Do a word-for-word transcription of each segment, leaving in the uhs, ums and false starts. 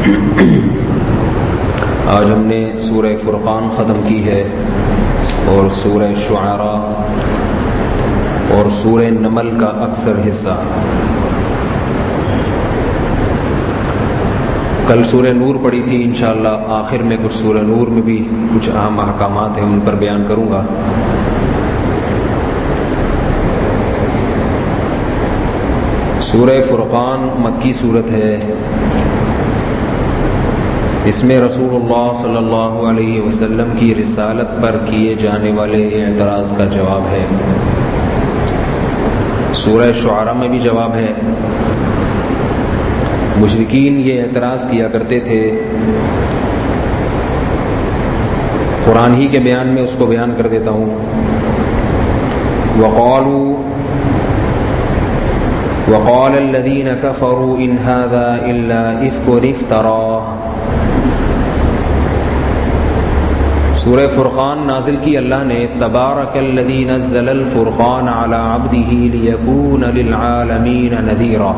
آج ہم نے سورہ فرقان ختم کی ہے اور سورہ شعراء اور سورہ نمل کا اکثر حصہ. کل سورہ نور پڑھی تھی، انشاءاللہ آخر میں کچھ سورہ نور میں بھی کچھ اہم احکامات ہیں، ان پر بیان کروں گا. سورہ فرقان مکی صورت ہے. اس میں رسول اللہ صلی اللہ علیہ وسلم کی رسالت پر کیے جانے والے اعتراض کا جواب ہے. سورہ شعراء میں بھی جواب ہے. مشرکین یہ اعتراض کیا کرتے تھے، قرآن ہی کے بیان میں اس کو بیان کر دیتا ہوں. وقالوا وقال الذين كفروا ان هذا الا افك افتراه. سورہ فرقان نازل کی اللہ نے. تبارک الذی نزل الفرقان علی عبدہ لیکون للعالمین نذیرا.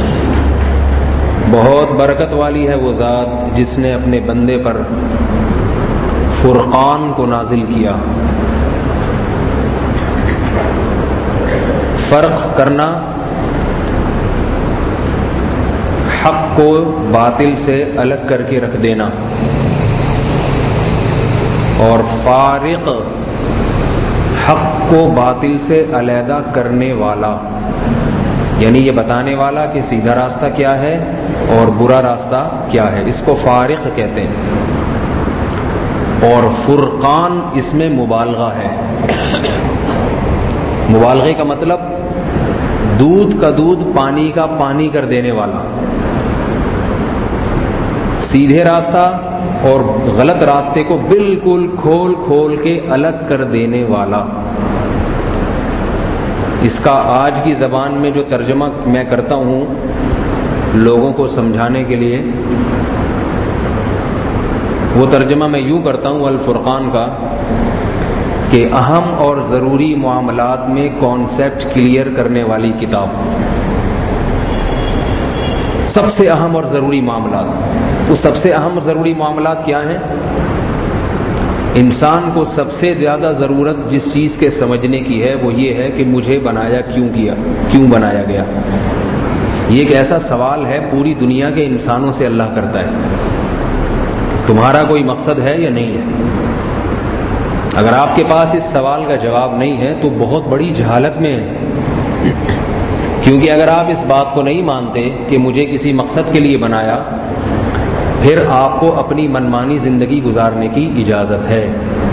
بہت برکت والی ہے وہ ذات جس نے اپنے بندے پر فرقان کو نازل کیا. فرق کرنا، حق کو باطل سے الگ کر کے رکھ دینا، اور فارق حق کو باطل سے علیحدہ کرنے والا، یعنی یہ بتانے والا کہ سیدھا راستہ کیا ہے اور برا راستہ کیا ہے، اس کو فارق کہتے ہیں. اور فرقان اس میں مبالغہ ہے. مبالغے کا مطلب دودھ کا دودھ پانی کا پانی کر دینے والا، سیدھے راستہ اور غلط راستے کو بالکل کھول کھول کے الگ کر دینے والا. اس کا آج کی زبان میں جو ترجمہ میں کرتا ہوں لوگوں کو سمجھانے کے لیے، وہ ترجمہ میں یوں کرتا ہوں الفرقان کا کہ اہم اور ضروری معاملات میں کانسیپٹ کلیئر کرنے والی کتاب. سب سے اہم اور ضروری معاملات، وہ سب سے اہم اور ضروری معاملات کیا ہیں؟ انسان کو سب سے زیادہ ضرورت جس چیز کے سمجھنے کی ہے وہ یہ ہے کہ مجھے بنایا کیوں کیا، کیوں بنایا گیا. یہ ایک ایسا سوال ہے پوری دنیا کے انسانوں سے اللہ کرتا ہے، تمہارا کوئی مقصد ہے یا نہیں ہے؟ اگر آپ کے پاس اس سوال کا جواب نہیں ہے تو بہت بڑی جہالت میں ہے. کیونکہ اگر آپ اس بات کو نہیں مانتے کہ مجھے کسی مقصد کے لیے بنایا، پھر آپ کو اپنی منمانی زندگی گزارنے کی اجازت ہے.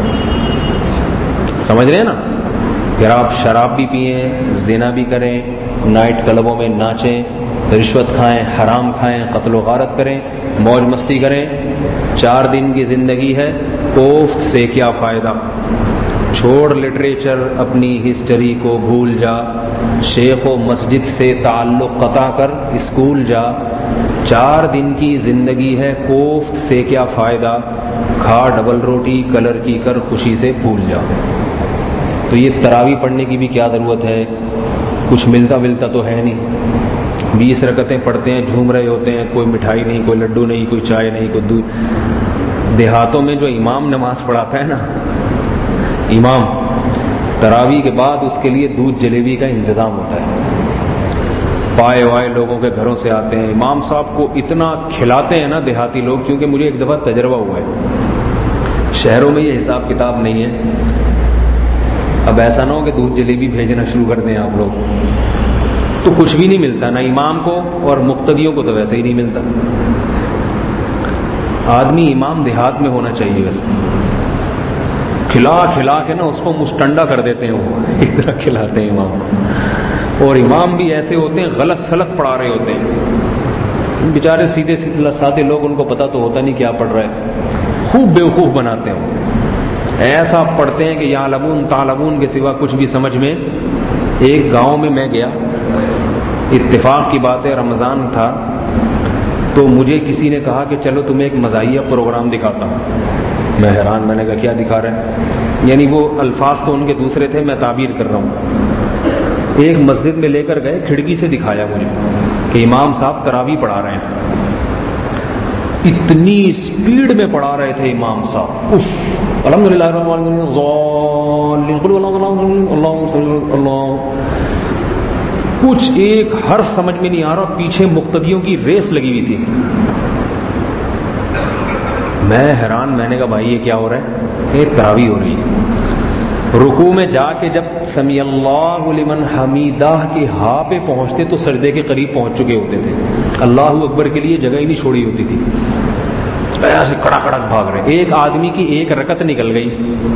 سمجھ رہے ہیں نا؟ اگر آپ شراب بھی پئیں، زنا بھی کریں، نائٹ کلبوں میں ناچیں، رشوت کھائیں، حرام کھائیں، قتل و غارت کریں، موج مستی کریں، چار دن کی زندگی ہے، کوفت سے کیا فائدہ؟ چھوڑ لٹریچر، اپنی ہسٹری کو بھول جا، شیخ و مسجد سے تعلق قطع کر اسکول جا. چار دن کی زندگی ہے، کوفت سے کیا فائدہ؟ کھا ڈبل روٹی کلر کی کر خوشی سے بھول جا. تو یہ تراویح پڑھنے کی بھی کیا ضرورت ہے؟ کچھ ملتا ملتا تو ہے نہیں. بیس رکعتیں پڑھتے ہیں، جھوم رہے ہوتے ہیں، کوئی مٹھائی نہیں، کوئی لڈو نہیں، کوئی چائے نہیں، کوئی دودھ. دیہاتوں میں جو امام نماز پڑھاتا ہے نا، امام تراویح کے بعد اس کے لیے دودھ جلیبی کا انتظام ہوتا ہے. پائے وائے لوگوں کے گھروں سے آتے ہیں، امام صاحب کو اتنا کھلاتے ہیں نا دیہاتی لوگ. کیونکہ مجھے ایک دفعہ تجربہ ہوا ہے، شہروں میں یہ حساب کتاب نہیں ہے. اب ایسا نہ ہو کہ دودھ جلیبی بھیجنا شروع کر دیں آپ لوگ، تو کچھ بھی نہیں ملتا، نہ امام کو اور مقتدیوں کو تو ویسے ہی نہیں ملتا. آدمی امام دیہات میں ہونا چاہیے. ویسے کھلا کھلا کے نا اس کو مشٹنڈا کر دیتے ہیں، وہ ایک طرح کھلاتے ہیں امام کو. اور امام بھی ایسے ہوتے ہیں غلط سلط پڑھا رہے ہوتے ہیں، بیچارے سیدھے سادے لوگ، ان کو پتہ تو ہوتا نہیں کیا پڑھ رہا ہے، خوب بیوقوف بناتے ہیں. ایسا پڑھتے ہیں کہ یعلمون تعلمون کے سوا کچھ بھی سمجھ میں. ایک گاؤں میں میں گیا، اتفاق کی بات ہے رمضان تھا، تو مجھے کسی نے کہا کہ چلو تمہیں ایک مزاحیہ پروگرام دکھاتا ہوں. میں حیران، میں نے کہا کیا دکھا رہے ہیں؟ یعنی وہ الفاظ تو ان کے دوسرے تھے، میں تعبیر کر رہا ہوں. ایک مسجد میں لے کر گئے، کھڑکی سے دکھایا مجھے کہ امام صاحب تراویح پڑھا رہے ہیں. اتنی اسپیڈ میں پڑھا رہے تھے امام صاحب. اف الحمدللہ اللہ کچھ ایک حرف سمجھ میں نہیں آ رہا, پیچھے مقتدیوں کی ریس لگی ہوئی تھی. میں حیران, میں نے کہا بھائی یہ کیا ہو رہا ہے؟ یہ تراویح ہو رہی ہے. رکوع میں جا کے جب سمیع اللہ لمن حمیدہ کے ہاں پہ پہنچتے تو سجدے کے قریب پہنچ چکے ہوتے تھے. اللہ اکبر کے لیے جگہ ہی نہیں چھوڑی ہوتی تھی, ایسے کڑا کڑک بھاگ رہے. ایک آدمی کی ایک رکعت نکل گئی,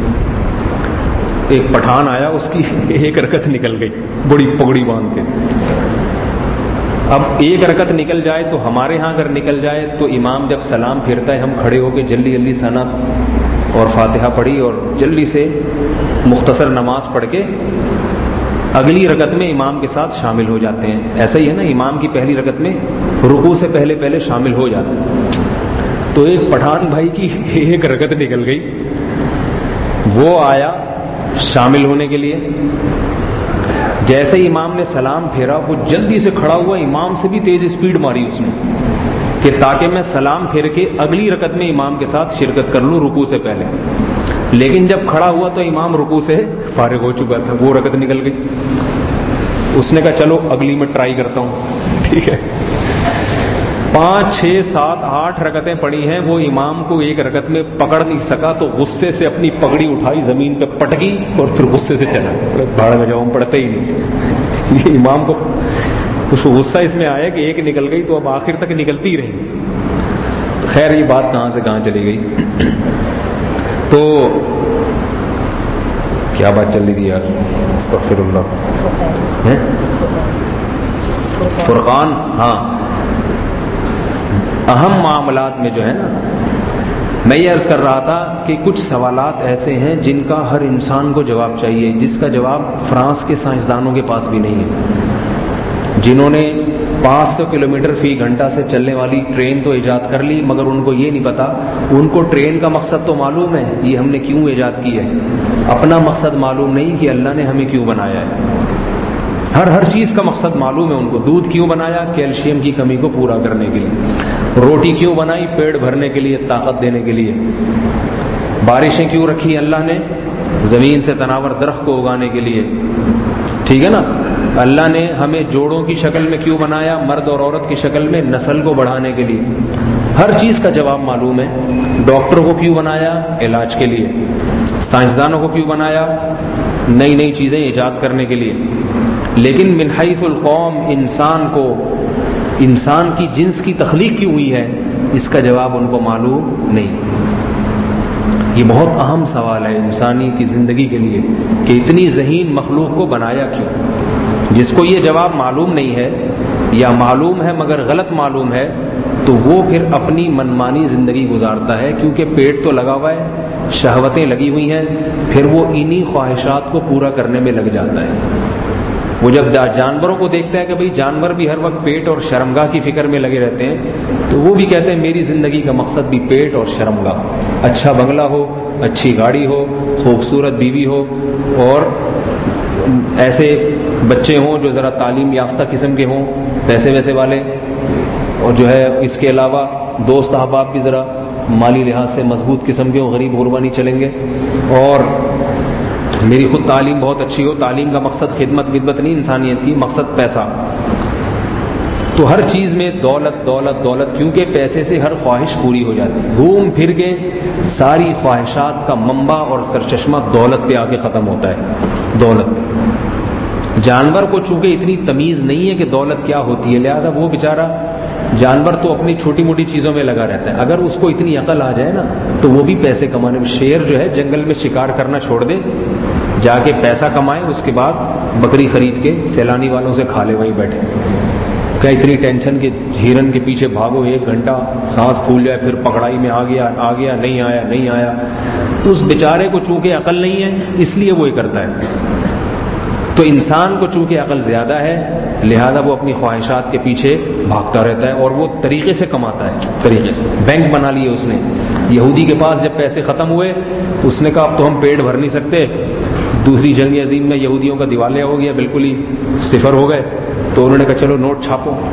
ایک پٹھان آیا اس کی ایک رکعت نکل گئی بڑی پگڑی باندھ کے. اب ایک رکعت نکل جائے تو ہمارے ہاں اگر نکل جائے تو امام جب سلام پھیرتا ہے ہم کھڑے ہو کے جلدی جلدی ثنا اور فاتحہ پڑھی اور جلدی سے مختصر نماز پڑھ کے اگلی رکعت میں امام کے ساتھ شامل ہو جاتے ہیں. ایسا ہی ہے نا, امام کی پہلی رکعت میں رکوع سے پہلے پہلے شامل ہو جاتے ہیں. تو ایک پٹھان بھائی کی ایک رکعت نکل گئی, وہ آیا شامل ہونے کے لیے. جیسے ہی امام نے سلام پھیرا وہ جلدی سے کھڑا ہوا, امام سے بھی تیز اسپیڈ ماری اس نے کہ تاکہ میں سلام پھیر کے اگلی رکعت میں امام کے ساتھ شرکت کر لوں رکوع سے پہلے. لیکن جب کھڑا ہوا تو امام رکوع سے فارغ ہو چکا تھا, وہ رکعت نکل گئی. اس نے کہا چلو اگلی میں ٹرائی کرتا ہوں. ٹھیک ہے, پانچ چھ سات آٹھ رکعتیں پڑھی ہیں, وہ امام کو ایک رکعت میں پکڑ نہیں سکا تو غصے سے اپنی پگڑی اٹھائی, زمین پہ پٹکی اور پھر غصے سے چلا. بھاڑ میں جاؤں, پڑھتے ہی نہیں. یہ امام کو اس کو غصہ اس میں آیا کہ ایک نکل گئی تو اب آخر تک نکلتی رہی. خیر یہ بات کہاں سے کہاں چلی گئی. تو کیا بات چل رہی تھی یار, استغفر اللہ. فرقان, ہاں اہم معاملات میں جو ہے نا, میں یہ عرض کر رہا تھا کہ کچھ سوالات ایسے ہیں جن کا ہر انسان کو جواب چاہیے, جس کا جواب فرانس کے سائنسدانوں کے پاس بھی نہیں ہے, جنہوں نے پانچ سو کلو میٹر فی گھنٹہ سے چلنے والی ٹرین تو ایجاد کر لی, مگر ان کو یہ نہیں پتا, ان کو ٹرین کا مقصد تو معلوم ہے یہ ہم نے کیوں ایجاد کی ہے, اپنا مقصد معلوم نہیں کہ اللہ نے ہمیں کیوں بنایا ہے. ہر ہر چیز کا مقصد معلوم ہے ان کو. دودھ کیوں بنایا؟ کیلشیم کی کمی کو پورا کرنے کے لیے. روٹی کیوں بنائی؟ پیٹ بھرنے کے لیے, طاقت دینے کے لیے. بارشیں کیوں رکھی اللہ نے؟ زمین سے تناور درخت کو اگانے کے لیے. ٹھیک ہے نا. اللہ نے ہمیں جوڑوں کی شکل میں کیوں بنایا؟ مرد اور عورت کی شکل میں, نسل کو بڑھانے کے لیے. ہر چیز کا جواب معلوم ہے. ڈاکٹر کو کیوں بنایا؟ علاج کے لیے. سائنسدانوں کو کیوں بنایا؟ نئی نئی چیزیں ایجاد کرنے کے لیے. لیکن من حیث القوم, انسان کو, انسان کی جنس کی تخلیق کیوں ہوئی ہے, اس کا جواب ان کو معلوم نہیں. یہ بہت اہم سوال ہے انسانی کی زندگی کے لیے کہ اتنی ذہین مخلوق کو بنایا کیوں. جس کو یہ جواب معلوم نہیں ہے یا معلوم ہے مگر غلط معلوم ہے تو وہ پھر اپنی منمانی زندگی گزارتا ہے, کیونکہ پیٹ تو لگا ہوا ہے, شہوتیں لگی ہوئی ہیں, پھر وہ انہی خواہشات کو پورا کرنے میں لگ جاتا ہے. وہ جب جانوروں کو دیکھتا ہے کہ بھئی جانور بھی ہر وقت پیٹ اور شرمگاہ کی فکر میں لگے رہتے ہیں, تو وہ بھی کہتے ہیں میری زندگی کا مقصد بھی پیٹ اور شرمگاہ. اچھا بنگلہ ہو, اچھی گاڑی ہو, خوبصورت بیوی ہو, اور ایسے بچے ہوں جو ذرا تعلیم یافتہ قسم کے ہوں, پیسے ویسے والے, اور جو ہے اس کے علاوہ دوست احباب بھی ذرا مالی لحاظ سے مضبوط قسم کے ہوں, غریب غربا نہیں چلیں گے. اور میری خود تعلیم بہت اچھی ہو. تعلیم کا مقصد خدمت خدمت نہیں انسانیت کی, مقصد پیسہ. تو ہر چیز میں دولت دولت دولت, کیونکہ پیسے سے ہر خواہش پوری ہو جاتی. گھوم پھر کے ساری خواہشات کا منبع اور سرچشمہ دولت پہ آ کے ختم ہوتا ہے. دولت. جانور کو چونکہ اتنی تمیز نہیں ہے کہ دولت کیا ہوتی ہے, لہذا وہ بیچارہ جانور تو اپنی چھوٹی موٹی چیزوں میں لگا رہتا ہے. اگر اس کو اتنی عقل آ جائے نا تو وہ بھی پیسے کمانے میں, شیر جو ہے جنگل میں شکار کرنا چھوڑ دے, جا کے پیسہ کمائے, اس کے بعد بکری خرید کے سیلانی والوں سے کھا لے, وہیں بیٹھے. کیا اتنی ٹینشن کہ ہرن کے پیچھے بھاگو ایک گھنٹہ, سانس پھول جائے, پھر پکڑائی میں آ گیا آ گیا نہیں آیا نہیں آیا. اس بیچارے کو چونکہ عقل نہیں ہے اس لیے وہ یہ کرتا ہے. تو انسان کو چونکہ عقل زیادہ ہے لہذا وہ اپنی خواہشات کے پیچھے بھاگتا رہتا ہے, اور وہ طریقے سے کماتا ہے. طریقے سے بینک بنا لیے اس نے. یہودی کے پاس جب پیسے ختم ہوئے اس نے کہا اب تو ہم پیٹ بھر نہیں سکتے. دوسری جنگ عظیم میں یہودیوں کا دیوالیہ ہو گیا, بالکل ہی صفر ہو گئے. تو انہوں نے کہا چلو نوٹ چھاپو.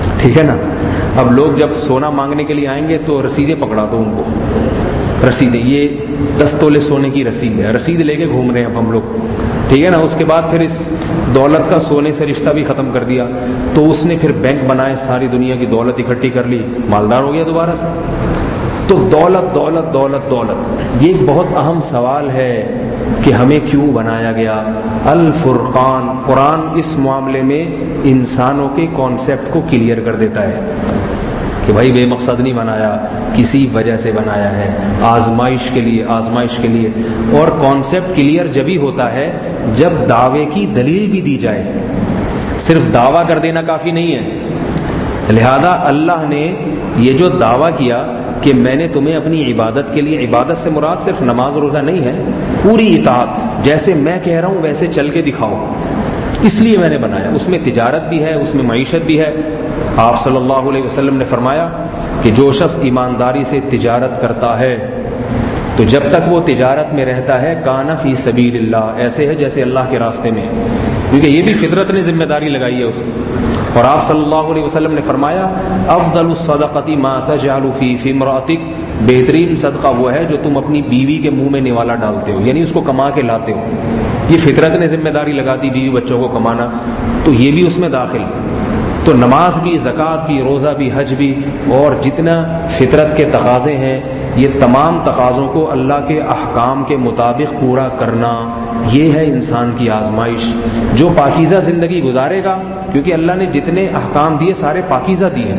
ٹھیک ہے نا. اب لوگ جب سونا مانگنے کے لیے آئیں گے تو رسیدیں پکڑا دو ان کو, رسیدیں, یہ دس تولے سونے کی رسید ہے, رسید لے کے گھوم رہے ہیں اب ہم لوگ, ٹھیک ہے نا. اس کے بعد پھر اس دولت کا سونے سے رشتہ بھی ختم کر دیا, تو اس نے پھر بینک بنائے, ساری دنیا کی دولت اکٹھی کر لی, مالدار ہو گیا دوبارہ سے. تو دولت دولت دولت دولت, یہ ایک بہت اہم سوال ہے کہ ہمیں کیوں بنایا گیا. الفرقان, قرآن اس معاملے میں انسانوں کے کانسیپٹ کو کلیئر کر دیتا ہے کہ بھائی بے مقصد نہیں بنایا, کسی وجہ سے بنایا ہے, آزمائش کے لیے, آزمائش کے لیے. اور کانسیپٹ کلیئر جبھی ہوتا ہے جب دعوے کی دلیل بھی دی جائے, صرف دعویٰ کر دینا کافی نہیں ہے. لہذا اللہ نے یہ جو دعویٰ کیا کہ میں نے تمہیں اپنی عبادت کے لیے, عبادت سے مراد صرف نماز روزہ نہیں ہے, پوری اطاعت, جیسے میں کہہ رہا ہوں ویسے چل کے دکھاؤ, اس لیے میں نے بنایا. اس میں تجارت بھی ہے, اس میں معیشت بھی ہے. آپ صلی اللہ علیہ وسلم نے فرمایا کہ جو شخص ایمانداری سے تجارت کرتا ہے تو جب تک وہ تجارت میں رہتا ہے کان فی سبیل اللہ, ایسے ہے جیسے اللہ کے راستے میں, کیونکہ یہ بھی فطرت نے ذمہ داری لگائی ہے اس کی. اور آپ صلی اللہ علیہ وسلم نے فرمایا افضل الصدقۃ ما تجعل فی فی امرأتک, بہترین صدقہ وہ ہے جو تم اپنی بیوی کے منہ میں نوالا ڈالتے ہو, یعنی اس کو کما کے لاتے ہو. یہ فطرت نے ذمہ داری لگا دی بیوی بچوں کو کمانا, تو یہ بھی اس میں داخل. تو نماز بھی, زکوٰۃ بھی, روزہ بھی, حج بھی, اور جتنا فطرت کے تقاضے ہیں, یہ تمام تقاضوں کو اللہ کے احکام کے مطابق پورا کرنا, یہ ہے انسان کی آزمائش. جو پاکیزہ زندگی گزارے گا, کیونکہ اللہ نے جتنے احکام دیے سارے پاکیزہ دیے,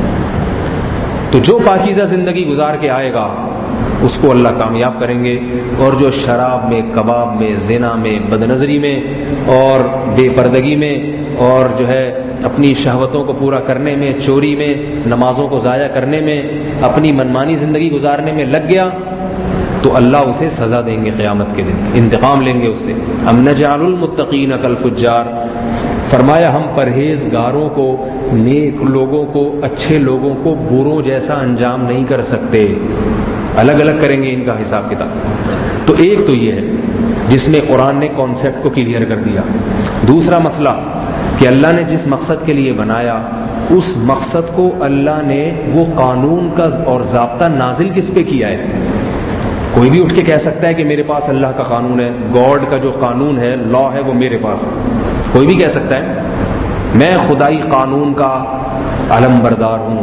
تو جو پاکیزہ زندگی گزار کے آئے گا اس کو اللہ کامیاب کریں گے. اور جو شراب میں, کباب میں, زنا میں, بدنظری میں اور بے پردگی میں, اور جو ہے اپنی شہوتوں کو پورا کرنے میں, چوری میں, نمازوں کو ضائع کرنے میں, اپنی منمانی زندگی گزارنے میں لگ گیا, تو اللہ اسے سزا دیں گے قیامت کے دن, انتقام لیں گے اس سے. ام نجعل المتقین کالفجار, فرمایا ہم پرہیزگاروں کو, نیک لوگوں کو, اچھے لوگوں کو بروں جیسا انجام نہیں کر سکتے, الگ الگ کریں گے ان کا حساب کتاب. تو ایک تو یہ ہے جس میں قرآن نے کانسیپٹ کو کلیئر کر دیا. دوسرا مسئلہ کہ اللہ نے جس مقصد کے لیے بنایا اس مقصد کو اللہ نے وہ قانون کا اور ضابطہ نازل کس پہ کیا ہے. کوئی بھی اٹھ کے کہہ سکتا ہے کہ میرے پاس اللہ کا قانون ہے, گاڈ کا جو قانون ہے, لا ہے, وہ میرے پاس ہے. کوئی بھی کہہ سکتا ہے میں خدائی قانون کا علم بردار ہوں.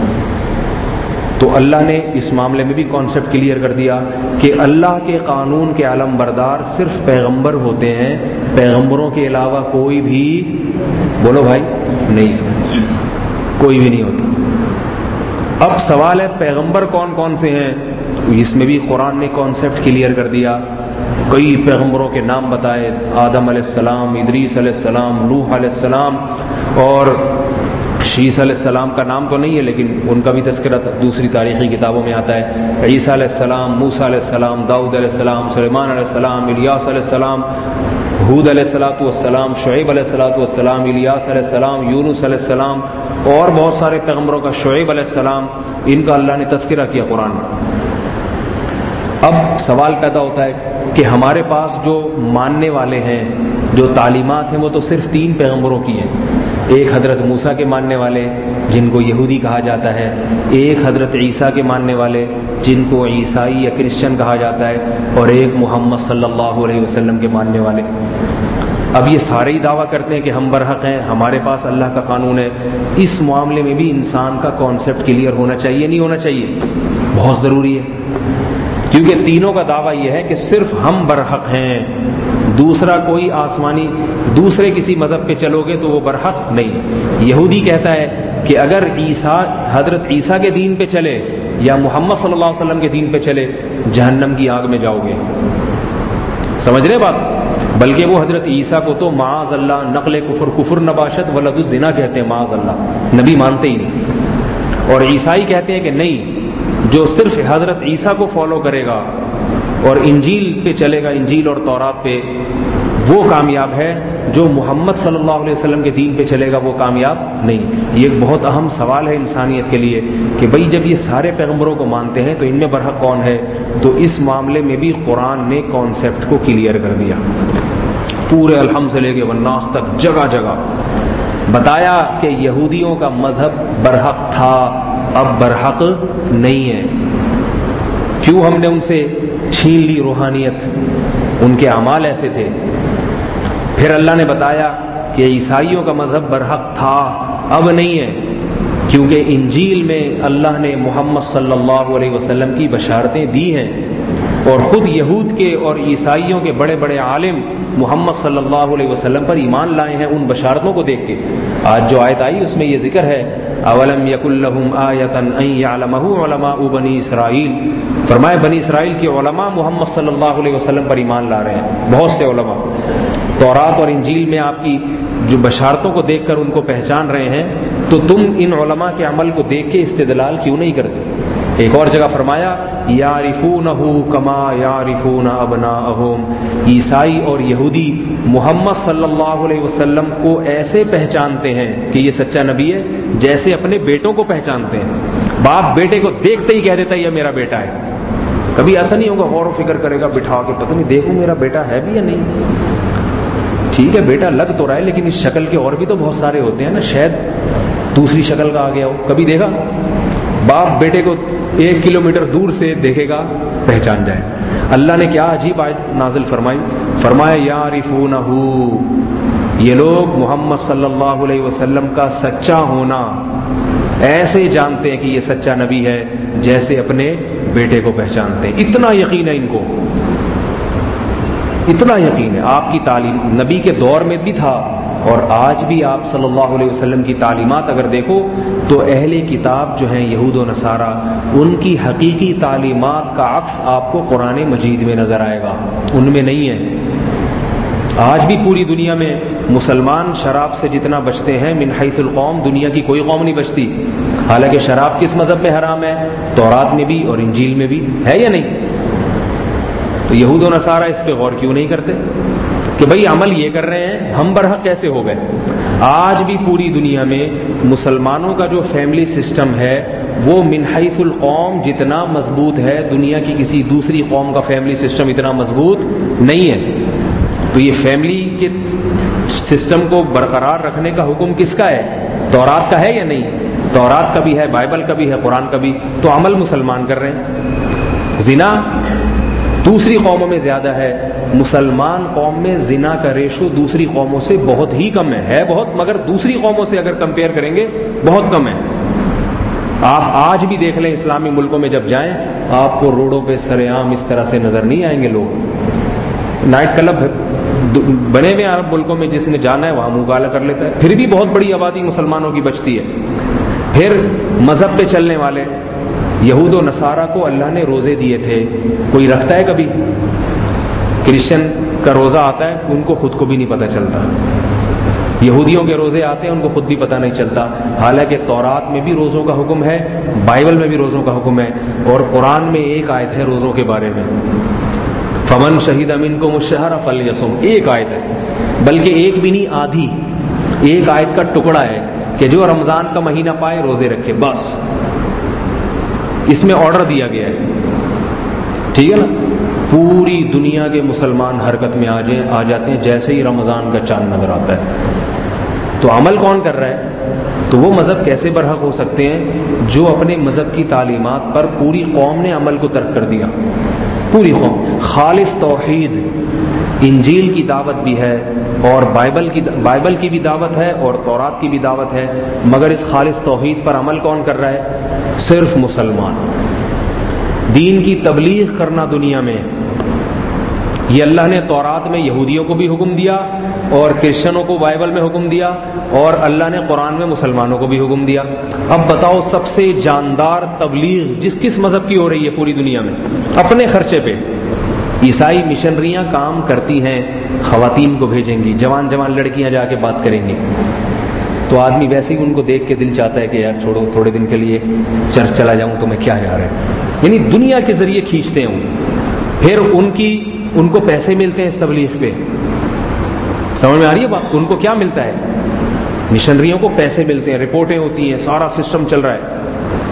تو اللہ نے اس معاملے میں بھی کانسیپٹ کلیئر کر دیا کہ اللہ کے قانون کے علم بردار صرف پیغمبر ہوتے ہیں, پیغمبروں کے علاوہ کوئی بھی, بولو بھائی, نہیں, کوئی بھی نہیں ہوتا. اب سوال ہے پیغمبر کون کون سے ہیں, اس میں بھی قرآن نے کانسیپٹ کلیئر کر دیا. کئی پیغمبروں کے نام بتائے, آدم علیہ السلام, ادریس علیہ السلام, نوح علیہ السلام, اور شیس علیہ السلام کا نام تو نہیں ہے لیکن ان کا بھی تذکرہ دوسری تاریخی کتابوں میں آتا ہے. عیسیٰ علیہ السلام, موسیٰ علیہ السلام, داؤد علیہ السلام, سلیمان علیہ السلام, الیاس علیہ السلام, ہود علیہ الصلوۃ والسلام, شعیب علیہ الصلوۃ والسلام, الیاس علیہ السلام, یونس علیہ السلام, اور بہت سارے پیغمبروں کا, شعیب علیہ السلام, ان کا اللہ نے تذکرہ کیا قرآن میں. اب سوال پیدا ہوتا ہے کہ ہمارے پاس جو ماننے والے ہیں, جو تعلیمات ہیں, وہ تو صرف تین پیغمبروں کی ہیں. ایک حضرت موسیٰ کے ماننے والے جن کو یہودی کہا جاتا ہے, ایک حضرت عیسیٰ کے ماننے والے جن کو عیسائی یا کرسچن کہا جاتا ہے, اور ایک محمد صلی اللہ علیہ وسلم کے ماننے والے. اب یہ سارے ہی دعویٰ کرتے ہیں کہ ہم برحق ہیں, ہمارے پاس اللہ کا قانون ہے. اس معاملے میں بھی انسان کا کانسیپٹ کلیئر ہونا چاہیے, نہیں ہونا چاہیے, بہت ضروری ہے. کیونکہ تینوں کا دعویٰ یہ ہے کہ صرف ہم برحق ہیں, دوسرا کوئی آسمانی, دوسرے کسی مذہب پہ چلو گے تو وہ برحق نہیں. یہودی کہتا ہے کہ اگر عیسیٰ, حضرت عیسیٰ کے دین پہ چلے یا محمد صلی اللہ علیہ وسلم کے دین پہ چلے, جہنم کی آگ میں جاؤ گے. سمجھ رہے بات؟ بلکہ وہ حضرت عیسیٰ کو تو معاذ اللہ نقل کفر, کفر نباشت ولد الزنا کہتے ہیں, معاذ اللہ, نبی مانتے ہی نہیں. اور عیسائی کہتے ہیں کہ نہیں, جو صرف حضرت عیسیٰ کو فالو کرے گا اور انجیل پہ چلے گا, انجیل اور تورات پہ, وہ کامیاب ہے. جو محمد صلی اللہ علیہ وسلم کے دین پہ چلے گا وہ کامیاب نہیں. یہ ایک بہت اہم سوال ہے انسانیت کے لیے کہ بھئی جب یہ سارے پیغمبروں کو مانتے ہیں تو ان میں برحق کون ہے. تو اس معاملے میں بھی قرآن نے کانسیپٹ کو کلیئر کر دیا, پورے الحمد سے لے کے والناس تک, جگہ جگہ بتایا کہ یہودیوں کا مذہب برحق تھا، اب برحق نہیں ہے۔ کیوں ہم نے ان سے چھین لی روحانیت؟ ان کے اعمال ایسے تھے۔ پھر اللہ نے بتایا کہ عیسائیوں کا مذہب برحق تھا، اب نہیں ہے، کیونکہ انجیل میں اللہ نے محمد صلی اللہ علیہ وسلم کی بشارتیں دی ہیں، اور خود یہود کے اور عیسائیوں کے بڑے بڑے عالم محمد صلی اللہ علیہ وسلم پر ایمان لائے ہیں ان بشارتوں کو دیکھ کے۔ آج جو آیت آئی اس میں یہ ذکر ہے، اولم یکن لہم آیۃ ان یعلمہ علماء بنی اسرائیل، فرمایا بنی اسرائیل کے علماء محمد صلی اللہ علیہ وسلم پر ایمان لا رہے ہیں، بہت سے علماء۔ تورات اور انجیل میں آپ کی جو بشارتوں کو دیکھ کر ان کو پہچان رہے ہیں، تو تم ان علماء کے عمل کو دیکھ کے استدلال کیوں نہیں کرتے؟ ایک اور جگہ فرمایا یعرفونہ کما یعرفون ابناءہم، عیسائی اور یہودی محمد صلی اللہ علیہ وسلم کو ایسے پہچانتے ہیں کہ یہ سچا نبی ہے جیسے اپنے بیٹوں کو پہچانتے ہیں۔ باپ بیٹے کو دیکھتے ہی کہہ دیتا ہے یہ میرا بیٹا ہے، کبھی ایسا نہیں ہوگا غور و فکر کرے گا بٹھا کے پتہ نہیں دیکھوں میرا بیٹا ہے بھی یا نہیں۔ ٹھیک ہے بیٹا لگ تو رہا ہے لیکن اس شکل کے اور بھی تو بہت سارے ہوتے ہیں نا، شاید دوسری شکل کا آ گیا ہو، کبھی دیکھا؟ باپ بیٹے کو ایک کلومیٹر دور سے دیکھے گا پہچان جائے۔ اللہ نے کیا عجیب آیت نازل فرمائی، فرمایا یعرفونہ، یہ لوگ محمد صلی اللہ علیہ وسلم کا سچا ہونا ایسے جانتے ہیں کہ یہ سچا نبی ہے جیسے اپنے بیٹے کو پہچانتے ہیں۔ اتنا یقین ہے ان کو، اتنا یقین ہے۔ آپ کی تعلیم نبی کے دور میں بھی تھا اور آج بھی آپ صلی اللہ علیہ وسلم کی تعلیمات اگر دیکھو تو اہل کتاب جو ہیں یہود و نصارہ، ان کی حقیقی تعلیمات کا عکس آپ کو قرآن مجید میں نظر آئے گا، ان میں نہیں ہے۔ آج بھی پوری دنیا میں مسلمان شراب سے جتنا بچتے ہیں من حیث القوم، دنیا کی کوئی قوم نہیں بچتی، حالانکہ شراب کس مذہب میں حرام ہے؟ تورات میں بھی اور انجیل میں بھی ہے یا نہیں؟ تو یہود و نصارہ اس پہ غور کیوں نہیں کرتے کہ بھئی عمل یہ کر رہے ہیں ہم برحق کیسے ہو گئے؟ آج بھی پوری دنیا میں مسلمانوں کا جو فیملی سسٹم ہے وہ من حیث القوم جتنا مضبوط ہے، دنیا کی کسی دوسری قوم کا فیملی سسٹم اتنا مضبوط نہیں ہے۔ تو یہ فیملی کے سسٹم کو برقرار رکھنے کا حکم کس کا ہے؟ تورات کا ہے یا نہیں؟ تورات کا بھی ہے، بائبل کا بھی ہے، قرآن کا بھی، تو عمل مسلمان کر رہے ہیں۔ زنا دوسری قوموں میں زیادہ ہے، مسلمان قوم میں زنا کا ریشو دوسری قوموں سے بہت ہی کم ہے، ہے بہت مگر دوسری قوموں سے اگر کمپیئر کریں گے بہت کم ہے۔ آپ آج بھی دیکھ لیں اسلامی ملکوں میں جب جائیں آپ کو روڈوں پہ سر عام اس طرح سے نظر نہیں آئیں گے لوگ۔ نائٹ کلب بنے ہوئے عرب ملکوں میں جس نے جانا ہے وہاں منہ کالا کر لیتا ہے، پھر بھی بہت بڑی آبادی مسلمانوں کی بچتی ہے۔ پھر مذہب پہ چلنے والے یہود و نصارہ کو اللہ نے روزے دیے تھے، کوئی رکھتا ہے کبھی؟ کرسچن کا روزہ آتا ہے ان کو خود کو بھی نہیں پتہ چلتا، یہودیوں کے روزے آتے ہیں ان کو خود بھی پتہ نہیں چلتا، حالانکہ تورات میں بھی روزوں کا حکم ہے، بائبل میں بھی روزوں کا حکم ہے، اور قرآن میں ایک آیت ہے روزوں کے بارے میں، فمن شہید منکم الشہر فلیصم، ایک آیت ہے، بلکہ ایک بھی نہیں آدھی، ایک آیت کا ٹکڑا ہے کہ جو رمضان کا مہینہ پائے روزے رکھے، بس اس میں آرڈر دیا گیا ہے۔ ٹھیک ہے نا؟ پوری دنیا کے مسلمان حرکت میں آ جائیں آ جاتے ہیں جیسے ہی رمضان کا چاند نظر آتا ہے۔ تو عمل کون کر رہا ہے؟ تو وہ مذہب کیسے برحق ہو سکتے ہیں جو اپنے مذہب کی تعلیمات پر پوری قوم نے عمل کو ترک کر دیا، پوری قوم۔ خالص توحید، انجیل کی دعوت بھی ہے اور بائبل کی بائبل کی بھی دعوت ہے اور تورات کی بھی دعوت ہے، مگر اس خالص توحید پر عمل کون کر رہا ہے؟ صرف مسلمان۔ دین کی تبلیغ کرنا دنیا میں، یہ اللہ نے تورات میں یہودیوں کو بھی حکم دیا اور کرسچنوں کو بائبل میں حکم دیا، اور اللہ نے قرآن میں مسلمانوں کو بھی حکم دیا۔ اب بتاؤ سب سے جاندار تبلیغ جس کس مذہب کی ہو رہی ہے پوری دنیا میں؟ اپنے خرچے پہ۔ عیسائی مشنریاں کام کرتی ہیں، خواتین کو بھیجیں گی، جوان جوان لڑکیاں جا کے بات کریں گی، تو آدمی ویسے ہی ان کو دیکھ کے دل چاہتا ہے کہ یار چھوڑو تھوڑے دن کے لیے چرچ چلا جاؤں تو میں کیا یار ہے، یعنی دنیا کے ذریعے کھینچتے ہیں۔ پھر ان کی ان کو پیسے ملتے ہیں اس تبلیغ پہ، سمجھ میں آ رہی ہے بات؟ ان کو کیا ملتا ہے؟ مشنریوں کو پیسے ملتے ہیں، رپورٹیں ہوتی ہیں، سارا سسٹم چل رہا ہے۔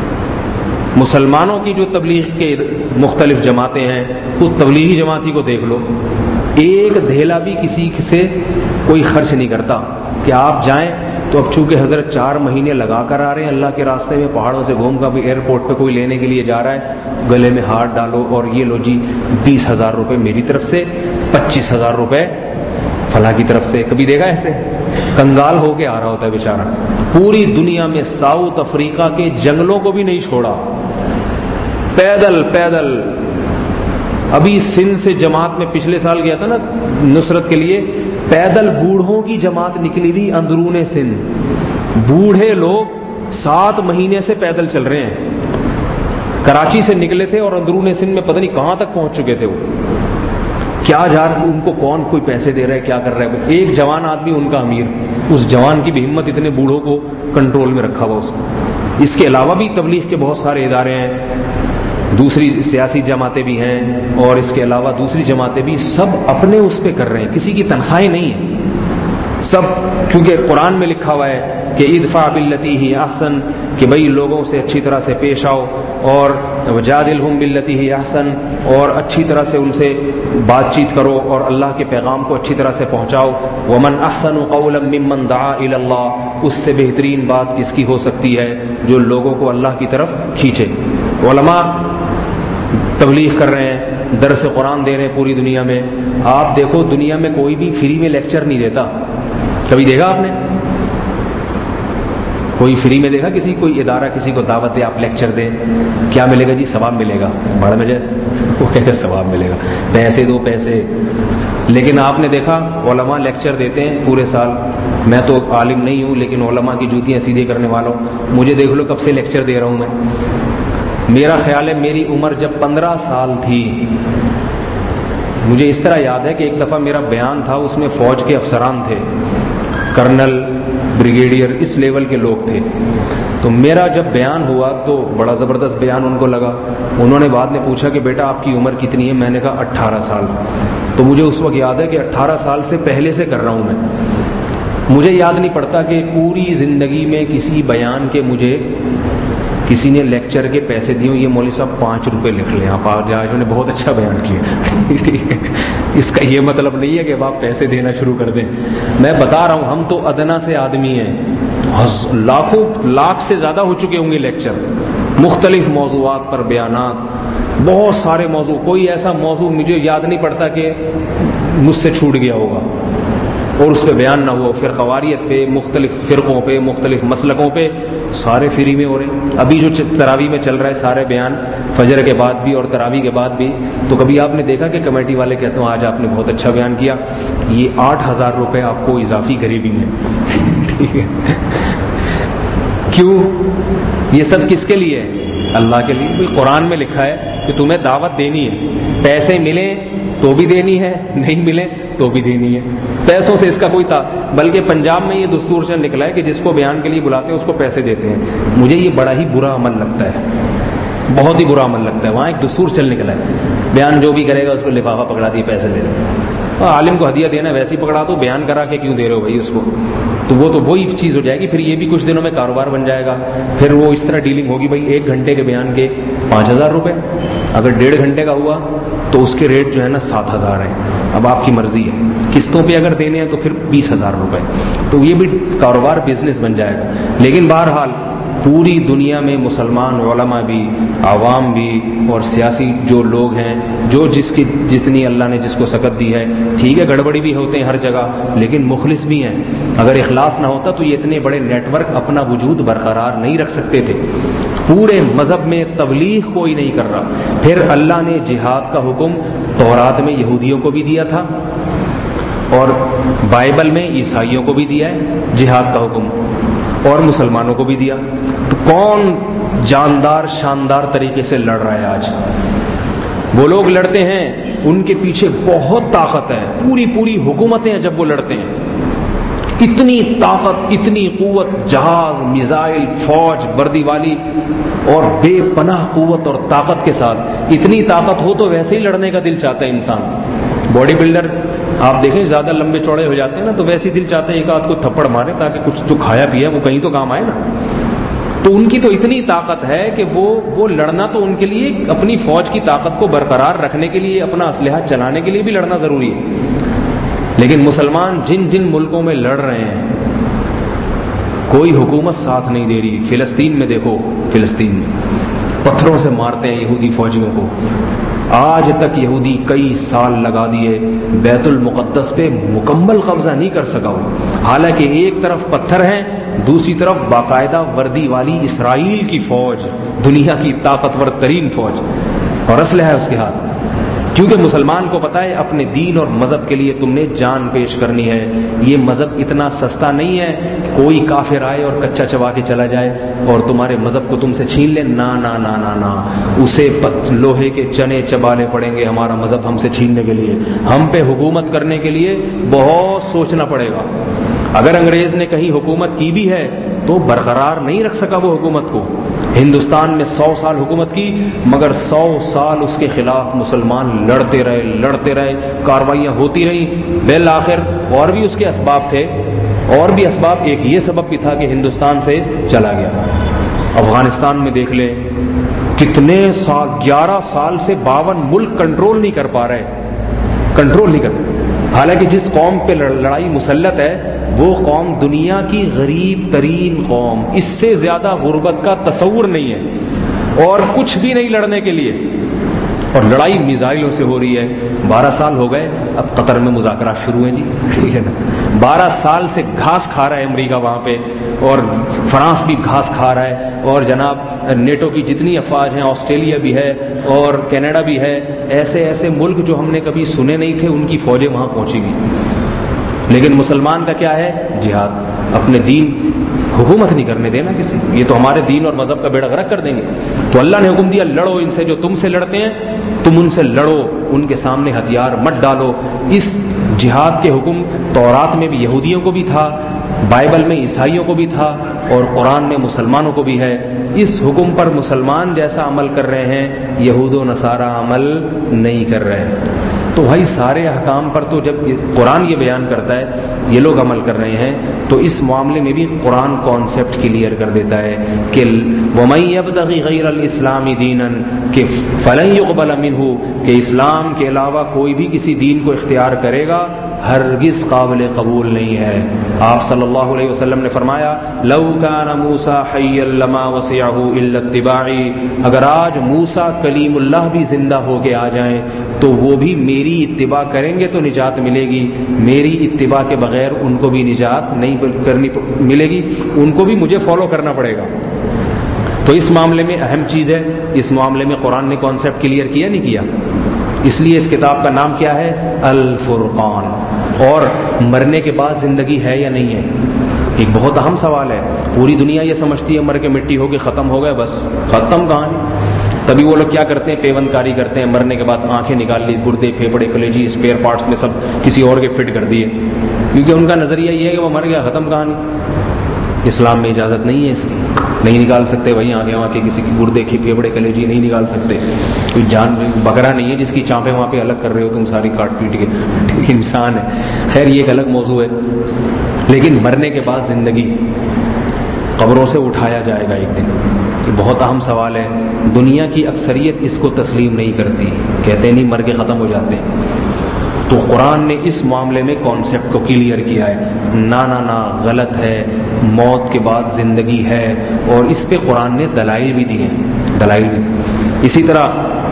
مسلمانوں کی جو تبلیغ کے مختلف جماعتیں ہیں، اس تبلیغی جماعتی کو دیکھ لو، ایک دھیلا بھی کسی سے کوئی خرچ نہیں کرتا کہ آپ جائیں تو اب چونکہ حضرت چار مہینے لگا کر آ رہے ہیں اللہ کے راستے میں، پہاڑوں سے گھوم کر بھی ایئرپورٹ پہ کوئی لینے کے لیے جا رہا ہے، گلے میں ہاتھ ڈالو اور یہ لو جی بیس ہزار روپے میری طرف سے، پچیس ہزار روپے فلاں کی طرف سے. کبھی دیکھا ایسے؟ کنگال ہو کے آ رہا ہوتا ہے بیچارہ. پوری دنیا میں ساؤتھ افریقہ کے جنگلوں کو بھی نہیں چھوڑا، پیدل پیدل. ابھی سندھ سے جماعت میں پچھلے سال گیا تھا نا نصرت کے لیے، پیدل بوڑھوں کی جماعت نکلی ہوئی اندرون سندھ. بوڑھے لوگ سات مہینے سے پیدل چل رہے ہیں. کراچی سے نکلے تھے اور اندرون سندھ میں پتہ نہیں کہاں تک پہنچ چکے تھے. وہ کیا جا رہا، ان کو کون کوئی پیسے دے رہا ہے، کیا کر رہا ہے؟ ایک جوان آدمی ان کا امیر، اس جوان کی بھی ہمت اتنے بوڑھوں کو کنٹرول میں رکھا ہوا اس کو. اس کے علاوہ بھی تبلیغ کے بہت سارے ادارے ہیں، دوسری سیاسی جماعتیں بھی ہیں، اور اس کے علاوہ دوسری جماعتیں بھی، سب اپنے اس پہ کر رہے ہیں، کسی کی تنخواہیں نہیں ہیں سب. کیونکہ قرآن میں لکھا ہوا ہے کہ ادفع باللتی ہی احسن، کہ بھئی لوگوں سے اچھی طرح سے پیش آؤ، اور وجادلہم باللتی ہی احسن، اور اچھی طرح سے ان سے بات چیت کرو اور اللہ کے پیغام کو اچھی طرح سے پہنچاؤ. ومن احسن قولا ممن دعا الی اللہ، اس سے بہترین بات کس کی ہو سکتی ہے جو لوگوں کو اللہ کی طرف کھینچے. علماء تبلیغ کر رہے ہیں، درس قرآن دے رہے ہیں پوری دنیا میں. آپ دیکھو دنیا میں کوئی بھی فری میں لیکچر نہیں دیتا. کبھی دیکھا آپ نے کوئی فری میں دیکھا کسی کوئی ادارہ کسی کو دعوت دے آپ لیکچر دیں؟ کیا ملے گا جی؟ ثواب ملے گا. بڑا مجھے وہ کہتے ثواب ملے گا، پیسے دو پیسے. لیکن آپ نے دیکھا علماء لیکچر دیتے ہیں پورے سال. میں تو عالم نہیں ہوں لیکن علماء کی جوتیاں سیدھی کرنے والا ہوں. مجھے دیکھ لو کب سے لیکچر دے رہا ہوں میں. میرا خیال ہے میری عمر جب پندرہ سال تھی، مجھے اس طرح یاد ہے کہ ایک دفعہ میرا بیان تھا، اس میں فوج کے افسران تھے، کرنل، بریگیڈیئر، اس لیول کے لوگ تھے. تو میرا جب بیان ہوا تو بڑا زبردست بیان ان کو لگا. انہوں نے بعد میں پوچھا کہ بیٹا آپ کی عمر کتنی ہے؟ میں نے کہا اٹھارہ سال. تو مجھے اس وقت یاد ہے کہ اٹھارہ سال سے پہلے سے کر رہا ہوں میں. مجھے یاد نہیں پڑتا کہ پوری زندگی میں کسی بیان کے مجھے کسی نے لیکچر کے پیسے دیے. یہ مولوی صاحب پانچ روپے لکھ لیں آپ، آج نے بہت اچھا بیان کیا. اس کا یہ مطلب نہیں ہے کہ آپ پیسے دینا شروع کر دیں. میں بتا رہا ہوں ہم تو ادنا سے آدمی ہیں، لاکھوں لاکھ سے زیادہ ہو چکے ہوں گے لیکچر، مختلف موضوعات پر بیانات، بہت سارے موضوع. کوئی ایسا موضوع مجھے یاد نہیں پڑتا کہ مجھ سے چھوٹ گیا ہوگا اور اس پہ بیان نہ ہوا. فرقواریت پہ، مختلف فرقوں پہ، مختلف مسلکوں پہ، سارے فری میں ہو رہے ہیں. ابھی جو تراویح میں چل رہا ہے سارے بیان، فجر کے بعد بھی اور تراویح کے بعد بھی. تو کبھی آپ نے دیکھا کہ کمیٹی والے کہتے ہیں آج آپ نے بہت اچھا بیان کیا، یہ آٹھ ہزار روپے آپ کو اضافی غریبی میں. ٹھیک ہے، کیوں؟ یہ سب کس کے لیے؟ اللہ کے لیے. قرآن میں لکھا ہے کہ تمہیں دعوت دینی ہے، پیسے ملیں تو بھی دینی ہے، نہیں ملے تو بھی دینی ہے. پیسوں سے اس کا کوئی تا بلکہ پنجاب میں یہ دستور سے نکلا ہے کہ جس کو بیان کے لیے بلاتے ہیں اس کو پیسے دیتے ہیں. مجھے یہ بڑا ہی برا عمل لگتا ہے، بہت ہی برا عمل لگتا ہے. وہاں ایک دستور چل نکلا ہے، بیان جو بھی کرے گا اس کو لفافہ پکڑا دیے پیسے لے لیں. عالم کو ہدیہ دینا ویسے ہی پکڑا دو، بیان کرا کے کیوں دے رہے ہو بھائی اس کو؟ تو وہ تو وہی چیز ہو جائے گی. پھر یہ بھی کچھ دنوں میں کاروبار بن جائے گا. پھر وہ اس طرح ڈیلنگ ہوگی، بھائی ایک گھنٹے کے بیان کے پانچ ہزار روپے، اگر ڈیڑھ گھنٹے کا ہوا تو اس کے ریٹ جو ہے نا سات ہزار ہیں. اب آپ کی مرضی ہے، قسطوں پہ اگر دینے ہیں تو پھر بیس ہزار روپے. تو یہ بھی کاروبار بزنس بن جائے گا. لیکن بہرحال پوری دنیا میں مسلمان علماء بھی، عوام بھی اور سیاسی جو لوگ ہیں، جو جس کی جتنی اللہ نے جس کو سکت دی ہے، ٹھیک ہے گڑبڑی بھی ہوتے ہیں ہر جگہ لیکن مخلص بھی ہیں. اگر اخلاص نہ ہوتا تو یہ اتنے بڑے نیٹ ورک اپنا وجود برقرار نہیں رکھ سکتے تھے. پورے مذہب میں تبلیغ کوئی نہیں کر رہا. پھر اللہ نے جہاد کا حکم تورات میں یہودیوں کو بھی دیا تھا اور بائبل میں عیسائیوں کو بھی دیا ہے جہاد کا حکم، اور مسلمانوں کو بھی دیا. تو کون جاندار شاندار طریقے سے لڑ رہا ہے آج؟ وہ لوگ لڑتے ہیں ان کے پیچھے بہت طاقت ہے، پوری پوری حکومتیں ہیں جب وہ لڑتے ہیں. اتنی طاقت، اتنی قوت، جہاز، میزائل، فوج، وردی والی اور بے پناہ قوت اور طاقت کے ساتھ. اتنی طاقت ہو تو ویسے ہی لڑنے کا دل چاہتا ہے انسان. باڈی بلڈر آپ دیکھیں زیادہ لمبے چوڑے ہو جاتے ہیں نا تو ویسے ہی دل چاہتے ہیں ایک آدھ کو تھپڑ مارے تاکہ کچھ جو کھایا پیا وہ کہیں تو کام آئے نا. تو ان کی تو اتنی طاقت ہے کہ وہ وہ لڑنا تو ان کے لیے اپنی فوج کی طاقت کو برقرار رکھنے کے لیے، اپنا اسلحہ چلانے کے لیے بھی لڑنا ضروری ہے. لیکن مسلمان جن جن ملکوں میں لڑ رہے ہیں کوئی حکومت ساتھ نہیں دے رہی. فلسطین میں دیکھو، فلسطین میں پتھروں سے مارتے ہیں یہودی فوجیوں کو. آج تک یہودی کئی سال لگا دیے بیت المقدس پہ مکمل قبضہ نہیں کر سکا وہ. حالانکہ ایک طرف پتھر ہیں، دوسری طرف باقاعدہ وردی والی اسرائیل کی فوج، دنیا کی طاقتور ترین فوج، اور اسلحہ ہے اس کے ہاتھ. کیونکہ مسلمان کو پتا ہے اپنے دین اور مذہب کے لیے تم نے جان پیش کرنی ہے. یہ مذہب اتنا سستا نہیں ہے کہ کوئی کافر آئے اور کچا چبا کے چلا جائے اور تمہارے مذہب کو تم سے چھین لے. نا نا نا نا نا اسے لوہے کے چنے چبانے پڑیں گے ہمارا مذہب ہم سے چھیننے کے لیے. ہم پہ حکومت کرنے کے لیے بہت سوچنا پڑے گا. اگر انگریز نے کہیں حکومت کی بھی ہے تو برقرار نہیں رکھ سکا وہ حکومت کو. ہندوستان میں سو سال حکومت کی، مگر سو سال اس کے خلاف مسلمان لڑتے رہے لڑتے رہے کاروائیاں ہوتی رہیں. بالآخر اور بھی اس کے اسباب تھے، اور بھی اسباب. ایک یہ سبب بھی تھا کہ ہندوستان سے چلا گیا. افغانستان میں دیکھ لیں کتنے سال، گیارہ سال سے باون ملک کنٹرول نہیں کر پا رہے، کنٹرول نہیں کر. حالانکہ جس قوم پہ لڑائی مسلط ہے وہ قوم دنیا کی غریب ترین قوم، اس سے زیادہ غربت کا تصور نہیں ہے، اور کچھ بھی نہیں لڑنے کے لیے، اور لڑائی میزائلوں سے ہو رہی ہے. بارہ سال ہو گئے، اب قطر میں مذاکرات شروع ہیں جی، ٹھیک ہے نا. بارہ سال سے گھاس کھا رہا ہے امریکہ وہاں پہ، اور فرانس بھی گھاس کھا رہا ہے، اور جناب نیٹو کی جتنی افواج ہیں، آسٹریلیا بھی ہے اور کینیڈا بھی ہے. ایسے ایسے ملک جو ہم نے کبھی سنے نہیں تھے ان کی فوجیں وہاں پہنچی ہوئی. لیکن مسلمان کا کیا ہے؟ جہاد. اپنے دین حکومت نہیں کرنے دینا کسی. یہ تو ہمارے دین اور مذہب کا بیڑا غرق کر دیں گے. تو اللہ نے حکم دیا لڑو ان سے جو تم سے لڑتے ہیں، تم ان سے لڑو، ان کے سامنے ہتھیار مت ڈالو. اس جہاد کے حکم تورات میں بھی یہودیوں کو بھی تھا، بائبل میں عیسائیوں کو بھی تھا، اور قرآن میں مسلمانوں کو بھی ہے. اس حکم پر مسلمان جیسا عمل کر رہے ہیں، یہود و نصارہ عمل نہیں کر رہے. تو بھائی سارے احکام پر تو جب قرآن یہ بیان کرتا ہے یہ لوگ عمل کر رہے ہیں، تو اس معاملے میں بھی قرآن کانسیپٹ کلیئر کر دیتا ہے کہ وَمَن يَبْتَغِ غَيْرَ الْإِسْلَامِ دِينًا کہ فَلَن يُقْبَلَ مِنْهُ کہ اسلام کے علاوہ کوئی بھی کسی دین کو اختیار کرے گا ہرگز قابل قبول نہیں ہے. آپ صلی اللہ علیہ وسلم نے فرمایا لو کان موسیٰ حیا لما وسعہ الا اتباعی اگر آج موسیٰ کلیم اللہ بھی زندہ ہو کے آ جائیں تو وہ بھی میری اتباع کریں گے تو نجات ملے گی. میری اتباع کے بغیر ان کو بھی نجات نہیں کرنی ملے گی، ان کو بھی مجھے فالو کرنا پڑے گا. تو اس معاملے میں اہم چیز ہے، اس معاملے میں قرآن نے کانسیپٹ کلیئر کیا نہیں کیا. اس لیے اس کتاب کا نام کیا ہے؟ الفرقان. اور مرنے کے بعد زندگی ہے یا نہیں ہے؟ ایک بہت اہم سوال ہے. پوری دنیا یہ سمجھتی ہے مر کے مٹی ہو کے ختم ہو گئے، بس ختم کہانی. تبھی وہ لوگ کیا کرتے ہیں؟ پیوند کاری کرتے ہیں. مرنے کے بعد آنکھیں نکال لی، گردے پھیپڑے کلیجی اسپیئر پارٹس میں سب کسی اور کے فٹ کر دیے، کیونکہ ان کا نظریہ یہ ہے کہ وہ مر گیا، ختم کہانی. اسلام میں اجازت نہیں ہے اس کی، نہیں نکال سکتے. وہیں آگے وہاں کے کسی کی گردے کی پھیپڑے کلیجی نہیں نکال سکتے. کوئی جان بکرا نہیں ہے جس کی چانپیں وہاں پہ الگ کر رہے ہو تم ساری کاٹ پیٹ کے، ٹھیک انسان ہے. خیر یہ ایک الگ موضوع ہے. لیکن مرنے کے بعد زندگی، قبروں سے اٹھایا جائے گا ایک دن، یہ بہت اہم سوال ہے. دنیا کی اکثریت اس کو تسلیم نہیں کرتی، کہتے ہیں نہیں مر کے ختم ہو جاتے ہیں. تو قرآن نے اس معاملے میں کانسیپٹ کو کلیئر کیا ہے. نا نا نا غلط ہے، موت کے بعد زندگی ہے، اور اس پہ قرآن نے دلائل بھی دی ہیں، دلائل بھی دی. اسی طرح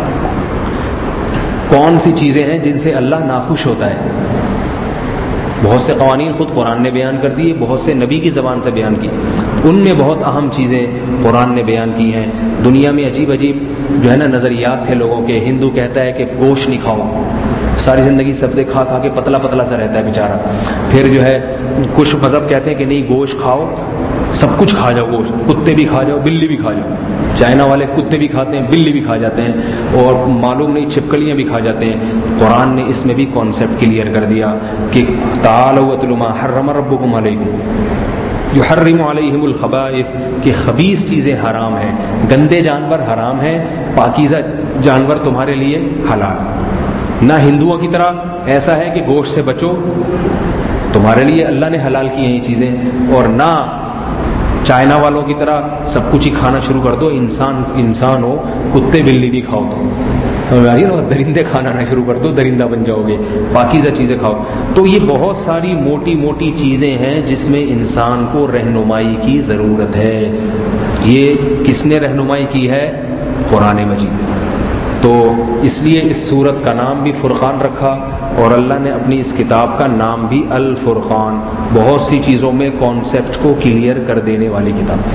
کون سی چیزیں ہیں جن سے اللہ ناخوش ہوتا ہے؟ بہت سے قوانین خود قرآن نے بیان کر دیے، بہت سے نبی کی زبان سے بیان کی. ان میں بہت اہم چیزیں قرآن نے بیان کی ہیں. دنیا میں عجیب عجیب جو ہے نا نظریات تھے لوگوں کے. ہندو کہتا ہے کہ گوشت نہیں کھاؤ، ساری زندگی سبزی کھا کھا کے پتلا پتلا سا رہتا ہے بیچارہ. پھر جو ہے کچھ مذہب کہتے ہیں کہ نہیں گوشت کھاؤ، سب کچھ کھا جاؤ، گوشت کتے بھی کھا جاؤ، بلی بھی کھا جاؤ. چائنا والے کتے بھی کھاتے ہیں، بلی بھی کھا جاتے ہیں، اور معلوم نہیں چھپکلیاں بھی کھا جاتے ہیں. قرآن نے اس میں بھی کانسیپٹ کلیئر کر دیا کہ تعالوا اتلوا ما حرم ربکم علیکم یحرم علیہم الخبائث کہ خبیث چیزیں حرام ہیں، گندے جانور حرام ہیں، پاکیزہ جانور تمہارے لیے حلال. نہ ہندوؤں کی طرح ایسا ہے کہ گوشت سے بچو، تمہارے لیے اللہ نے حلال کی ہیں یہ چیزیں، اور نہ چائنا والوں کی طرح سب کچھ ہی کھانا شروع کر دو. انسان انسان ہو، کتے بلی بھی کھاؤ تو درندے کھانا نہ شروع کر دو، درندہ بن جاؤ گے، پاکیزہ چیزیں کھاؤ. تو یہ بہت ساری موٹی موٹی چیزیں ہیں جس میں انسان کو رہنمائی کی ضرورت ہے. یہ کس نے رہنمائی کی ہے؟ قرآن مجید. تو اس لیے اس سورت کا نام بھی فرقان رکھا، اور اللہ نے اپنی اس کتاب کا نام بھی الفرقان، بہت سی چیزوں میں کانسیپٹ کو کلیئر کر دینے والی کتاب.